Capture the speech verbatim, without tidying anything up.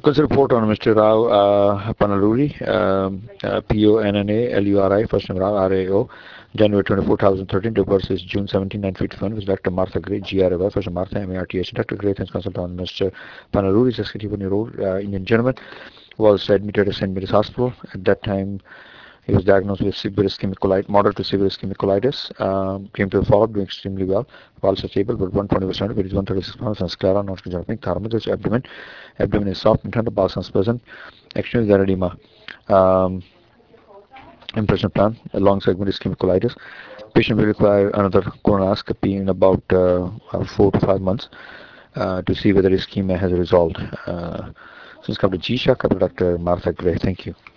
Consider report on Mister Rao uh, Panaluri, um, uh, P O N N A L U R I, first name Rao, R A O, January twenty-fourth, twenty thirteen, date birth is June seventeenth, nineteen fifty-one, with Doctor Martha Gray, G R A Y, first name Martha, M A R T H. Doctor Gray, thanks consult on Mister Panaluri, is a sixty-one-year-old uh, Indian gentleman, was admitted at Saint Mary's Hospital. At that time, he was diagnosed with severe ischemic colitis, moderate to severe ischemic colitis. Um, came to the follow-up, doing extremely well. Pulse is stable, but one twenty percent, weight is one thirty-six pounds, and sclera, non-congenital thyroid, abdomen. Abdomen is soft and tender, bowel sounds pleasant. Extreme edema. Um, impression plan, a long segment ischemic colitis. Patient will require another colonoscopy in about uh, uh, four to five months uh, to see whether ischemia has resolved. Uh, since come to G-Shock, Doctor Martha Gray. Thank you.